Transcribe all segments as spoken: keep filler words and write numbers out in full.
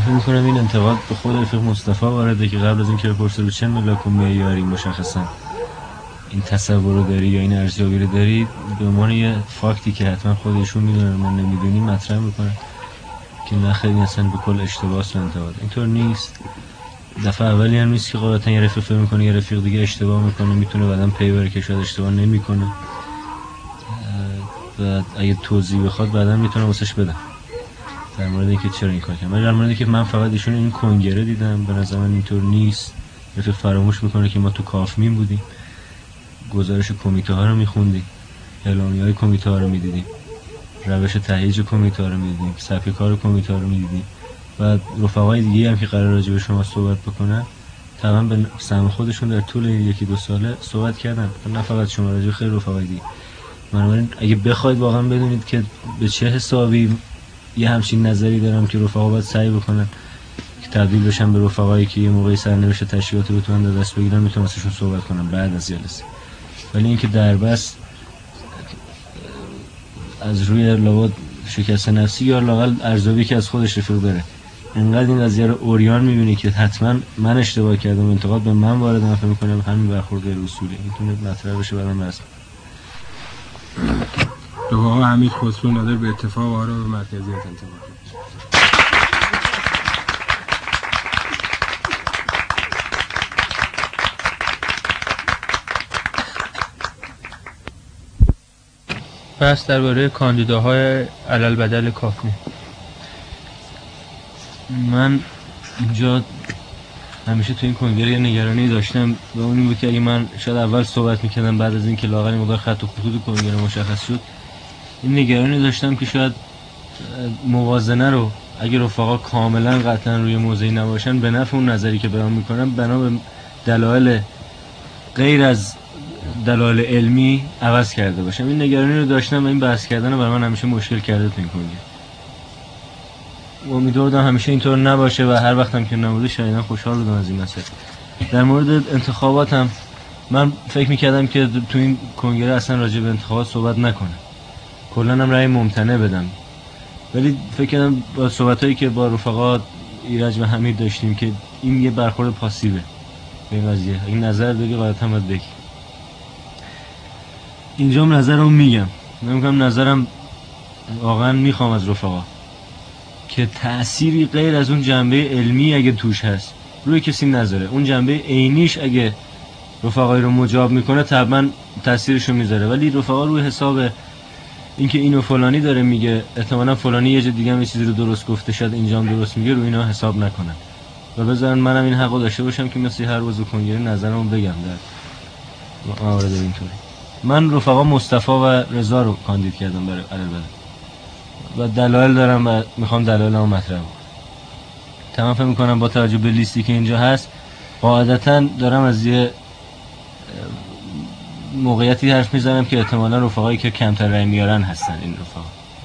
فکر می‌کنم این انتقاد به خود رفیق مصطفی وارده که قبل از اینکه بپرسه رو چه ملاک و معیاری مشخصا این تصور رو داری یا این ارزیابی رو داری، به عنوان یه فاکتی که حتما خودشون میدونن ما نمیدونیم مطرح میکنن که نه خیلی اصلا به کل اشتباه است انتقاد. اینطور نیست. دفعه اولی هم نیست که قاعدتا یه رفیق فکر میکنه یه رفیق دیگه اشتباه میکنه، میتونه بعداً پی بره که شاید اشتباه نمیکنه و اگه توضیح بخواد بعداً میتونه واسش بدم در مورد اینکه چرا این کار کردم. من در مورد اینکه من فقط ایشون این کنگره دیدم، به نظر من اینطور نیست. رفیق فراموش میکنه که ما تو کافمین بودیم، گزارش کمیته ها رو میخوندیم، اعلامیه های کمیته ها رو میدیدیم، روش تهییج کمیته ها رو میدیدیم، سبک کار کمیته ها رو میدیدیم و رفقای دیگه هم که قرار راجع به شما صحبت بکنن طبعا به سهم خودشون در طول یکی دو ساله صحبت کردن، نه فقط شما، راجع خیلی رفقای دیگه. بنابراین اگه بخواید واقعا بدونید که به چه حسابی یه همچین نظری دارم که رفقا باید سعی بکنن که تبدیل بشن به رفقایی که یه موقعی سرنوشت تشکیلات رو بتونن دست بگیرن، میتونم ازشون صحبت کنم بعد از جلسه. ولی اینکه در بس از روی لابد شکست نفسی یا لااقل ارزیابی که از خودش رفیق بره انقدر این قضیه رو اوریان میبینی که حتما من اشتباه کردم، انتقاد به من وارد، من فکر می‌کنم همین برخورد غیر اصولی میتونه مطرح بشه برام. بس رفقا حمید خسرو نادر به اتفاق آرا به مرکزیت انتقاد. پس درباره کاندیداهای علالبدل کافی، من اینجا همیشه تو این کنگره یه نگرانی داشتم و اون این بود که اگه من شاید اول صحبت میکردم بعد از این که لااقل مقدار خط و خطوط کنگره مشخص شد، این نگرانی داشتم که شاید موازنه رو اگه رفقا کاملا قطعا روی موضعی نباشن به نفع اون نظری که بیان میکنم بنا به دلایل غیر از دلایل علمی عوض کرده باشم. این نگرانی رو داشتم و این بحث کردن رو برای من همیشه مشکل کرده تو این کنگره. امیدوارم همیشه اینطور نباشه و هر وقتم که نبوده شایدن خوشحال بودم از این مسئله. در مورد انتخاباتم من فکر میکردم که تو این کنگره اصلا راجع به انتخابات صحبت نکنم، کلا هم رأی ممتنع بدم، ولی فکر کردم با صحبتایی که با رفقا ایرج و حمید داشتیم که این یه برخورد پاسیوه به این قضیه. این نظر داری قاعدتا باید بگی. اینجام نظرم میگم، نمیگم نظرم واقعا میخوام از رفقا که تأثیری غیر از اون جنبه علمی اگه توش هست روی کسی نذاره، اون جنبه عینیش اگه رفقای رو مجاب میکنه طبعا تأثیرشو میذاره، ولی رفقا روی حساب اینکه اینو فلانی داره میگه احتمالاً فلانی یه جا دیگه هم یه چیزی رو درست گفته شاید اینجام درست میگه، رو اینا حساب نکنن و بذارن منم این حقو داشته باشم که مثل هر عضو کنگره نظرمو بگم در موارد اینطوری. من رفقا مصطفی و رضا رو کاندید کردم برای علالبدل و دلایل دارم و میخوام دلایلمو مطرح کنم. تمام فکر میکنم با توجه به لیستی که اینجا هست قاعدتاً دارم از یه موقعیتی حرف میزنم که احتمالاً رفقایی که کمتر رای میارن هستن این رفقا.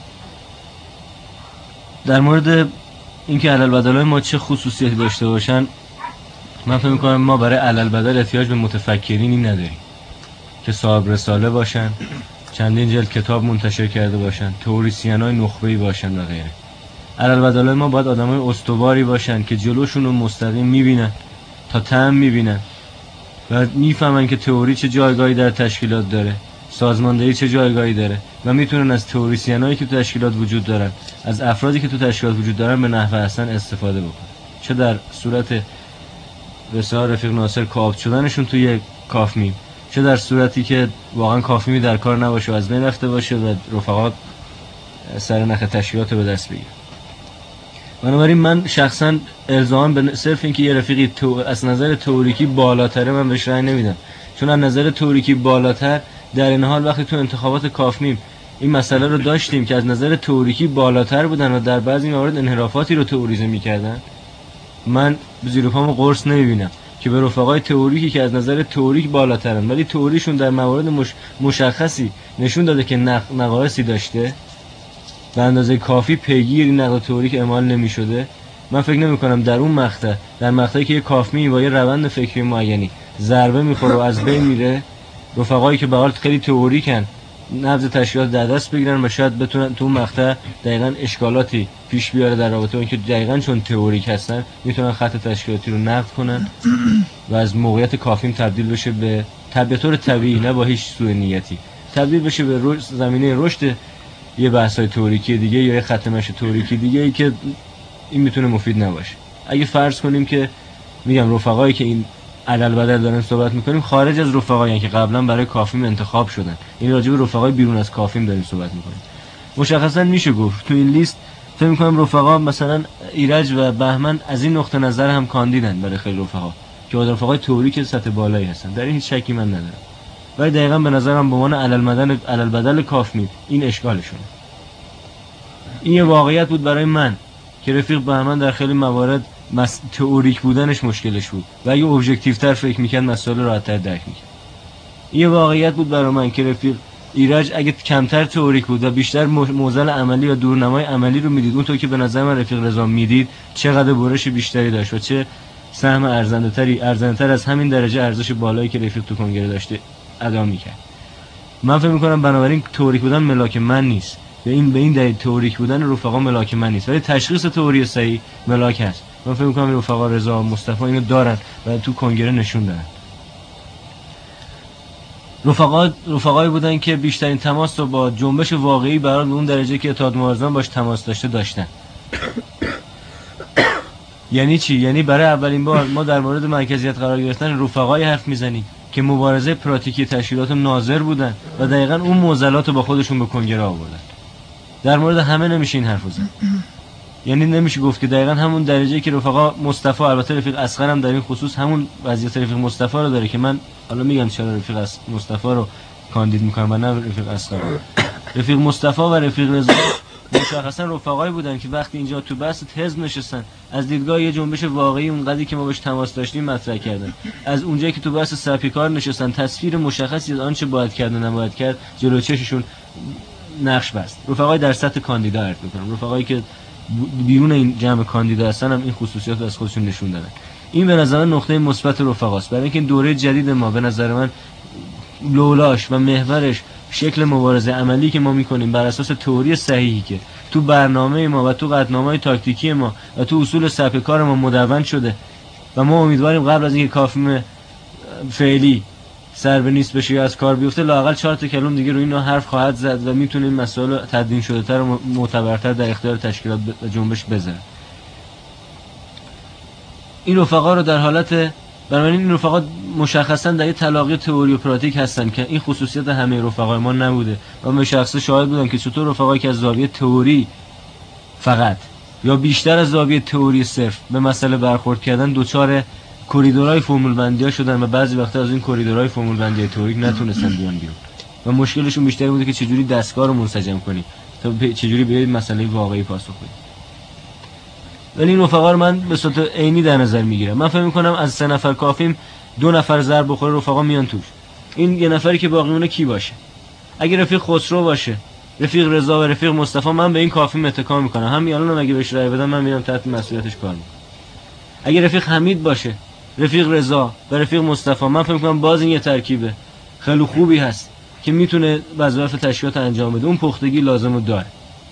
در مورد اینکه علالبدلای ما چه خصوصیتی داشته باشن، من فکر میکنم ما برای علالبدل احتیاج به متفکرینی نداریم که صاحب رساله باشن، چندین جلد کتاب منتشر کرده باشن، تئوریسینای نخبه‌ای باشن و غیره. علالبدلای ما باید آدمای استواری باشن که جلوشون رو مستقیم میبینن تا ته میبینن و میفهمن که تئوری چه جایگاهی در تشکیلات داره، سازماندهی چه جایگاهی داره و میتونن از تئوریسینایی که تو تشکیلات وجود دارن، از افرادی که تو تشکیلات وجود دارن به نحو احسن استفاده بکنن، چه در صورت رساله رفیق ناصر کاپ شدنشون توی کافمی، چه در صورتی که واقعا کافمی در کار نباشه و از بین رفته باشه و رفقات سر نخ تشکیلات رو به دست بگیرن. بنابراین من شخصا الزام به صرف اینکه یه رفیقی تو از نظر تئوریکی بالاتره من بهش رأی نمیدم، چون از نظر تئوریکی بالاتر در این حال وقتی تو انتخابات کافمیم این مسئله رو داشتیم که از نظر تئوریکی بالاتر بودن و در بعضی موارد انحرافاتی رو تئوریزه میکردن، من زیر پامو قرص نمیبینم که به رفقای تئوریکی که از نظر تئوریک بالاترن ولی تئوریشون در موارد مش... مشخصی نشون داده که نق... نقایصی داشته به اندازه کافی پیگیر این نقد تئوریک اعمال نمی‌شده، من فکر نمی‌کنم در اون مقطع در مقطعی که یه کافمی با یه روند فکری معینی ضربه می‌خوره و از بین میره، رفقایی که به حال خیلی تئوریکن نبض تشکیلات در دست بگیرن و شاید بتونن تو اون مقطع دقیقاً اشکالاتی پیش بیاره در رابطه با اینکه دقیقاً چون تئوریک هستن میتونن خط تشکیلاتی رو نقد کنن و از موقعیت کافیم تبدیل بشه به به طور طبیعی، نه با هیچ سوء نیتی، تبدیل بشه به رشد، زمینه رشد یه بحث‌های تئوریکی دیگه یا یه خط مشی تئوریکی دیگه ای که این میتونه مفید نباشه. اگه فرض کنیم که میگم رفقایی که این علل بدل دارن صحبت میکنیم خارج از رفقایی که قبلا برای کافیم انتخاب شدن، این راجع به رفقای بیرون از کافیم داریم صحبت میکنیم. مشخصا میشه گفت تو این لیست فکر میکنم رفقا مثلا ایرج و بهمن از این نقطه نظر هم کاندیدن برای خیلی رفقا که رفقای تئوریک سطح بالایی هستن، در این هیچ شکی من ندارم. ولی دقیقاً به نظرم به عنوان علل بدل علل بدل کافیم این اشکالشونه. این یه واقعیت بود برای من که رفیق بهمن در خیلی موارد مس... تئوریک بودنش مشکلش بود و اگه ابژکتیو تر فکر میکرد مسائل راحت‌تر درک میکرد. این یه واقعیت بود برای من که رفیق ایرج اگه کمتر تئوریک بود و بیشتر موزل عملی و دورنمای عملی رو میدید، اونطور که به نظر من رفیق رضا میدید، چقدر برش بیشتری داشت و چه سهم ارزنده‌تری ارزنده‌تر از همین درجه ارزش بالایی که رفیق تو کنگره داشته ادا میکرد. من فکر میکنم بنابراین تئوریک بودن ملاک من نیست، به این به این دلیل تئوریک بودن رفقا ملاک من نیست، ولی تشخیص تئوری صحیح ملاک هست. من فکر میکنم رفقا رضا و مصطفی اینو دارن و تو کنگره نشون دادن. رفقا رفقایی بودن که بیشترین تماس رو با جنبش واقعی برای اون درجه که اتحاد معارضان باش تماس داشته داشتن. یعنی چی؟ یعنی برای اولین بار ما در مورد مرکزیت قرار گرفتن رفقای حرف میزنیم که مبارزه پراتیکی تشکیلات ناظر بودن و دقیقاً اون معضلات رو با خودشون به کنگره آوردن. در مورد همه نمیشه این حرفو زد. یعنی نمیشه گفت که دقیقاً همون درجه‌ای که رفقا مصطفی، البته رفیق اصغر هم در این خصوص همون وضعیت رفیق مصطفی رو داره که من حالا میگم چرا رفیق مصطفی رو کاندید میکنم و نه رفیق اصغر. رفیق مصطفی و رفیق رضا مشخصا رفقایی بودن که وقتی اینجا تو بحث حزب نشستن از دیدگاه یه جنبش واقعی اونقدری که ما بهش تماس داشتیم مطرح کردن، از اونجایی که تو بحث سپیکار نشستن تصویر مشخصی از آنچه باید کرد و نباید کرد جلوی چششون نقش بست. رفقای در سطح کاندیدا عرض میکنم، رفقایی که بیرون این جمع کاندیدا هستن هم این خصوصیات رو از خودشون نشون دادن. این به نظر من نقطه مثبت رفقاست، برای اینکه دوره جدید ما به نظر من لولاش و محورش شکل مبارزه عملی که ما میکنیم بر اساس تئوری صحیحی که تو برنامه ما و تو قطعنامه‌های تاکتیکی ما و تو اصول سبک کار ما مدون شده و ما امیدواریم قبل از اینکه کافیم فعلی سر به نیست بشه یا از کار بیفته لااقل چهار تا کلم دیگه روی اینا حرف خواهد زد و میتونیم مسائل تدوین شده تر و معتبرتر در اختیار تشکیلات و جنبش بذاره. این رفقا رو در حالت برای این رفقا مشخصا در یه تلاقی تئوری و پراتیک هستن که این خصوصیت همه رفقای ما نبوده و من شخصا شاهد بودم که چطور رفقایی که از زاویه تئوری فقط یا بیشتر از زاویه تئوری صرف به مسئله برخورد کردن دوچار کوریدورهای فرمول بندی‌ها شدن و بعضی وقتا از این کوریدورهای فرمول بندی تئوریک نتونستن بیان بیرون و مشکلشون بیشتر بوده که چجوری دستگاه رو منسجم کنی تا چجوری به مسئله واقعی پاسخ بدی. ولی این رفقا رو من به صورت عینی در نظر میگیرم. من فکر میکنم از سه نفر کافیم دو نفر ضرب بخوره رفقا میان توش. این یه نفری که باقی مونه کی باشه؟ اگه رفیق خسرو باشه، رفیق رضا و رفیق مصطفی، من به این کافیم اتکا میکنم. همین الانم اگه بهش رای بدم من میرم تحت مسئولیتش کار میکنم. اگه رفیق حمید باشه، رفیق رضا و رفیق مصطفی، من فکر میکنم باز این یه ترکیبه خیلی خوبی هست که میتونه وظایف تشکیلات انجام بده. اون پختگی لازمو داره.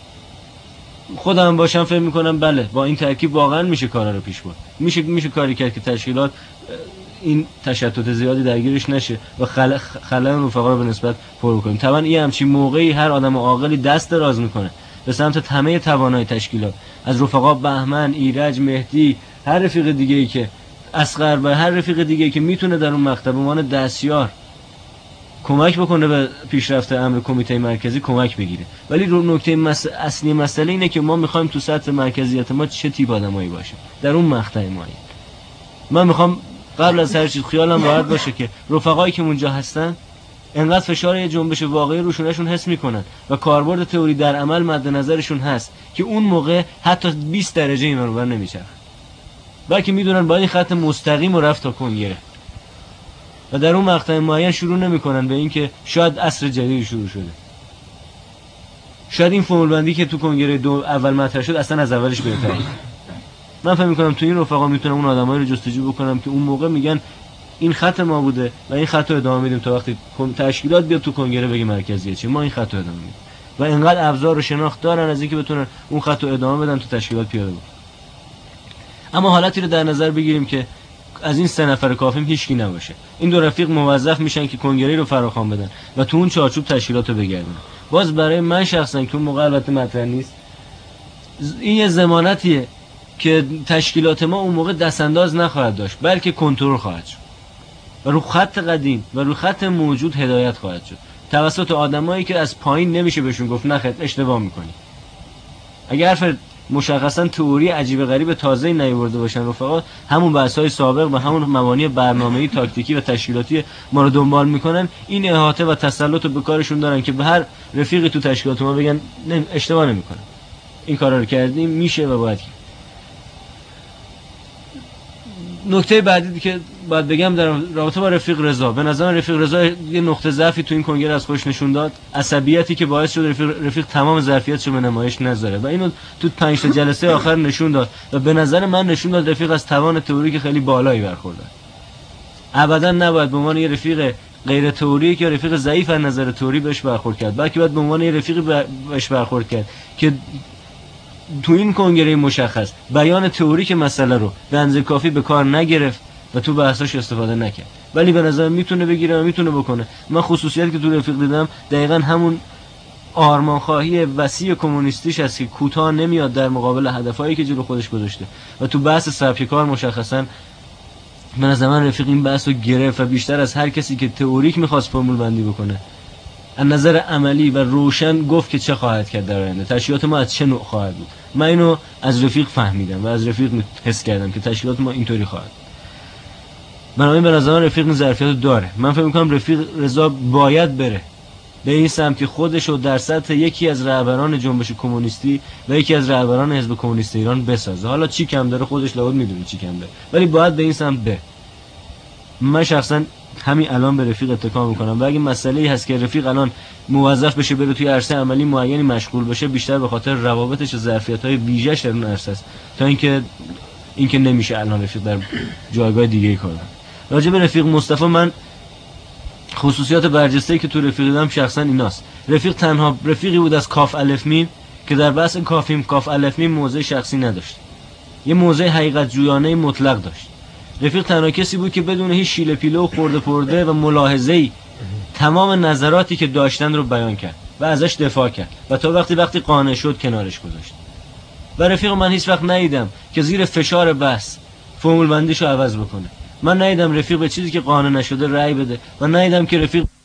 خودم باشم فکر میکنم بله با این ترکیب واقعا میشه کارا رو پیش برد. میشه میشه کاری کرد که تشکیلات این تشتت زیادی درگیرش نشه و خلأ خلأ رفقا رو به نسبت پر کنیم. طبعا این همچین موقعی هر آدم عاقلی دست دراز میکنه به سمت همه توانای تشکیلات، از رفقا بهمن، ایرج، مهدی، هر رفیق دیگه ای که اصغر و هر رفیق دیگه ای که میتونه در اون مکتب به عنوان دستیار کمک بکنه به پیشرفت امر کمیته مرکزی کمک بگیره. ولی نکته مس... اصلی مسئله اینه که ما میخوایم تو سطح مرکزیت ما چه تیپ آدمایی باشه در اون مقطع ما. من میخوام قبل از هر چیز خیالم راحت باشه که رفقایی که اونجا هستن انقدر فشار یه جنبش واقعی روشونشون حس میکنن و کاربرد تئوری در عمل مد نظرشون هست که اون موقع حتی بیست درجه این رو بر نمیچرخه، بلکه میدونن با این خط مستقیم و رفت تا کنگره و در اون مقطع معین شروع نمیکنن به این که شاید عصر جدید شروع شده، شاید این فرمول بندی که تو کنگره دو اول مطرح شد اصلا از اولش بهتره. من فکر میکنم تو این رفقا میتونم اون آدمایی رو جستجو بکنم که اون موقع میگن این خط ما بوده و این خط رو ادامه میدیم تا وقتی تشکیلات بیاد تو کنگره بگه مرکزیه چی، ما این خط رو ادامه میدیم و اینقدر ابزار و شناخت دارن از اینکه بتونن اون خط رو ادامه بدن تو تشکیلات پیاده بود. اما حالتی رو در نظر بگیریم که از این سه نفر کافیم هیچکی نباشه، این دو رفیق موظف میشن که کنگره رو فراخوان بدن و تو اون چارچوب تشکیلات رو بگردن. باز برای من شخصا که اون موقع البته مطرح نیست، این یه ضمانتیه که تشکیلات ما اون موقع دستانداز نخواهد داشت بلکه کنترل خواهد شد و رو خط قدیم و رو خط موجود هدایت خواهد شد توسط آدمایی که از پایین نمیشه بهشون گفت نخیر اشتباه میکنی. اگر حرف مشخصا تئوری عجیب غریب تازه‌ای نیورده باشن رفقا، همون بحث‌های سابق و همون مبانی برنامه‌ای تاکتیکی و تشکیلاتی ما رو دنبال میکنن، این احاطه و تسلط رو به کارشون دارن که به هر رفیقی تو تشکیلات ما بگن اشتباه نمیکنه، این کارا رو کردیم میشه و باید کرد. نکته بعدی که باید بگم در رابطه با رفیق رضا، به نظر رفیق رضا یه نقطه ضعفی تو این کنگره از خودش نشون داد، عصبیتی که باعث شد رفیق, رفیق تمام ظرفیتشو به نمایش نذاره و اینو تو پنج تا جلسه آخر نشون داد و به نظر من نشون داد رفیق از توان تئوریک خیلی بالایی برخورده. ابدا نباید به عنوان یه رفیق غیر تئوریک یا رفیق ضعیف از نظر تئوری بهش برخورد کرد، بلکه باید به عنوان یه رفیق بهش برخورد کرد که تو این کنگره مشخص بیان تئوریک مسئله رو به اندازه کافی به کار نگرفت و تو بحثاش استفاده نکرد، ولی به نظر میتونه بگیره و میتونه بکنه. من خصوصیتی که تو رفیق دیدم دقیقاً همون آرمانخواهی وسیع کمونیستیش است که کوتاه نمیاد در مقابل هدفهایی که جلو خودش گذاشته و تو بحث سبک کار مشخصاً به نظر من رفیق این بحث رو گرفت و بیشتر از هر کسی که تئوریک میخواست فرمول بندی بکنه از نظر عملی و روشن گفت که چه خواهد کرد در آینده، تشکیلات ما از چه نوع خواهد بود. من اینو از رفیق فهمیدم و از رفیق حس کردم که تشکیلات ما اینطوری خواهد. بنابراین به نظر من رفیق این ظرفیت داره. من فکر می‌کنم رفیق رضا باید بره به این سمت خودش رو در سطح یکی از رهبران جنبش کمونیستی و یکی از رهبران حزب کمونیست ایران بسازه. حالا چی کم داره خودش لابد میدونه چی کم داره، ولی باید به این سمت بره. من شخصا همین الان به رفیق اتکا میکنم و اگه مسئله‌ای هست که رفیق الان موظف بشه بره توی عرصه عملی معینی مشغول بشه، بیشتر به خاطر روابطش و ظرفیت‌های ویژه‌اش در اون عرصه است تا اینکه اینکه نمیشه الان رفیق در جایگاه دیگه‌ای کار کنه. راجع به رفیق مصطفی من خصوصیات برجسته‌ای که تو رفیق دیدم شخصا ایناست. رفیق تنها رفیقی بود از کاف الف میم که در بحث کافیم کاف الف میم موضع شخصی نداشت، یه موضع حقیقت جویانه مطلق داشت. رفیق تنها کسی بود که بدون هیچ شیله پیله و خورده پرده و ملاحظه‌ای تمام نظراتی که داشتن رو بیان کرد و ازش دفاع کرد و تا وقتی وقتی قانع شد کنارش گذاشت. و رفیق من هیچ وقت ندیدم که زیر فشار بحث فرمول بندیشو عوض بکنه. من ندیدم رفیق به چیزی که قانع نشده رأی بده و ندیدم که رفیق